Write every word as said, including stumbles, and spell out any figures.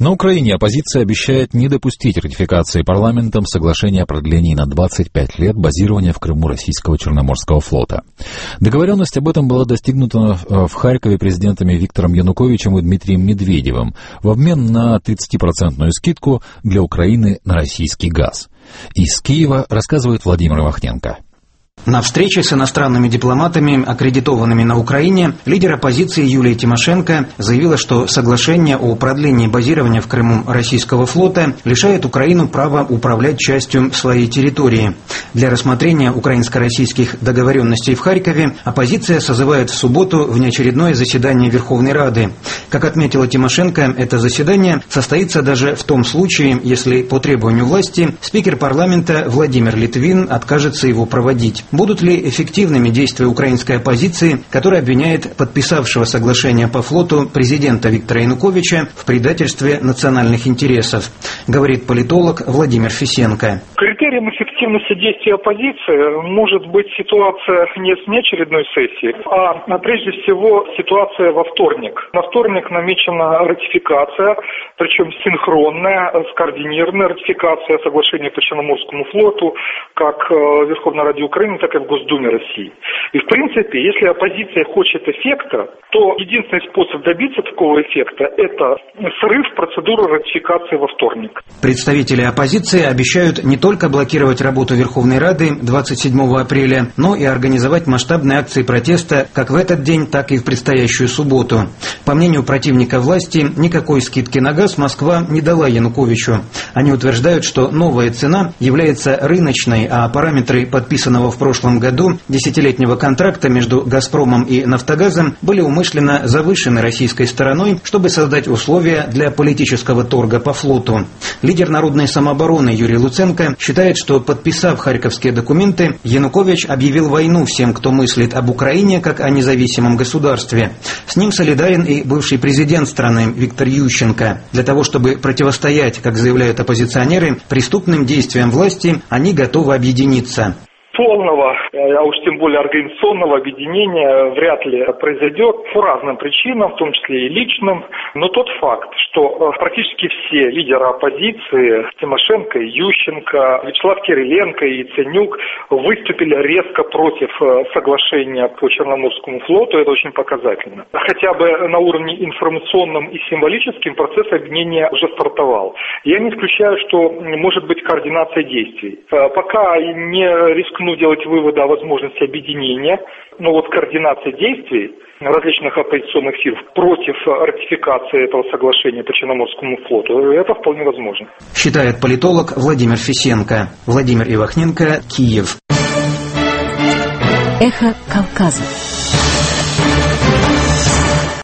На Украине оппозиция обещает не допустить ратификации парламентом соглашения о продлении на двадцать пять лет базирования в Крыму российского Черноморского флота. Договоренность об этом была достигнута в Харькове президентами Виктором Януковичем и Дмитрием Медведевым в обмен на тридцатипроцентную скидку для Украины на российский газ. Из Киева рассказывает Владимир Ивахненко. На встрече с иностранными дипломатами, аккредитованными на Украине, лидер оппозиции Юлия Тимошенко заявила, что соглашение о продлении базирования в Крыму российского флота лишает Украину права управлять частью своей территории. Для рассмотрения украинско-российских договоренностей в Харькове оппозиция созывает в субботу внеочередное заседание Верховной Рады. Как отметила Тимошенко, это заседание состоится даже в том случае, если по требованию власти спикер парламента Владимир Литвин откажется его проводить. Будут ли эффективными действия украинской оппозиции, которая обвиняет подписавшего соглашение по флоту президента Виктора Януковича в предательстве национальных интересов, говорит политолог Владимир Фисенко. Критерием эффективности действий оппозиции может быть ситуация не с неочередной сессии, а прежде всего ситуация во вторник. На вторник намечена ратификация, причем синхронная, скоординированная ратификация соглашения по Черноморскому флоту, как в Верховной Раде Украины, так и в Госдуме России. И в принципе, если оппозиция хочет эффекта, то единственный способ добиться такого эффекта – это срыв процедуры ратификации во вторник. Представители оппозиции обещают не только блокировать работу Верховной Рады двадцать седьмого апреля, но и организовать масштабные акции протеста как в этот день, так и в предстоящую субботу. По мнению противника власти, никакой скидки на газ Москва не дала Януковичу. Они утверждают, что новая цена является рыночной, а параметры подписанного в прошлом году десятилетнего контракта между «Газпромом» и «Нафтогазом» были умышленно завышены российской стороной, чтобы создать условия для политического торга по флоту. Лидер народной самообороны Юрий Луценко считает, что, подписав харьковские документы, Янукович объявил войну всем, кто мыслит об Украине как о независимом государстве. С ним солидарен и бывший президент страны Виктор Ющенко. Для того, чтобы противостоять, как заявляют оппозиционеры, преступным действиям власти, они готовы объединиться. Полного, а уж тем более организационного объединения вряд ли произойдет по разным причинам, в том числе и личным. Но тот факт, что практически все лидеры оппозиции, Тимошенко, Ющенко, Вячеслав Кириленко и Яценюк, выступили резко против соглашения по Черноморскому флоту, это очень показательно. Хотя бы на уровне информационном и символическим процесс объединения уже стартовал. Я не исключаю, что может быть координация действий. Пока не рискну делать выводы о возможности объединения, но вот координация действий различных оппозиционных сил против ратификации этого соглашения по Черноморскому флоту, это вполне возможно. Считает политолог Владимир Фисенко. Владимир Ивахненко, Киев. Эхо Кавказа.